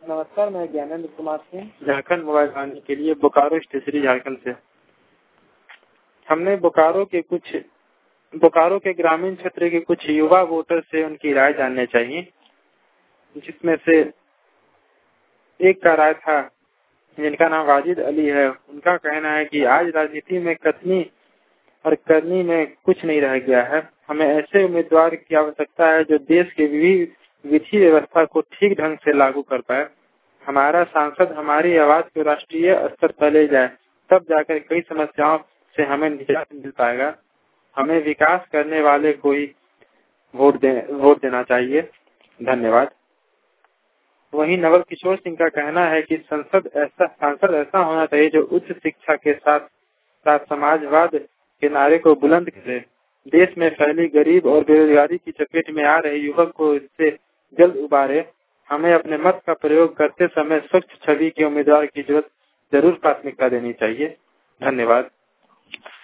नमस्कार, मैं ज्ञानेंद्र कुमार सिंह, झारखंड मोबाइल वाणी के लिए बोकारो स्टेशनरी झारखंड से। हमने बोकारो के ग्रामीण क्षेत्र के कुछ युवा वोटर से उनकी राय जानने चाहिए, जिसमें से एक का राय था जिनका नाम वाजिद अली है। उनका कहना है कि आज राजनीति में कथनी और करनी में कुछ नहीं रह गया है। हमें ऐसे उम्मीदवार की आवश्यकता है जो देश के विधि व्यवस्था को ठीक ढंग से लागू कर पाए। हमारा सांसद हमारी आवाज को राष्ट्रीय स्तर पर ले जाए, तब जाकर कई समस्याओं से हमें निजात मिल पाएगा। हमें विकास करने वाले को ही वोट देना चाहिए। धन्यवाद। वहीं नवल किशोर सिंह का कहना है कि सांसद ऐसा होना चाहिए जो उच्च शिक्षा के साथ साथ समाजवाद के नारे को बुलंद करे। देश में फैली गरीब और बेरोजगारी की चपेट में आ रहे युवक को इससे जल्द उबारे। हमें अपने मत का प्रयोग करते समय स्वच्छ छवि के उम्मीदवार की जरूर प्राथमिकता देनी चाहिए। धन्यवाद।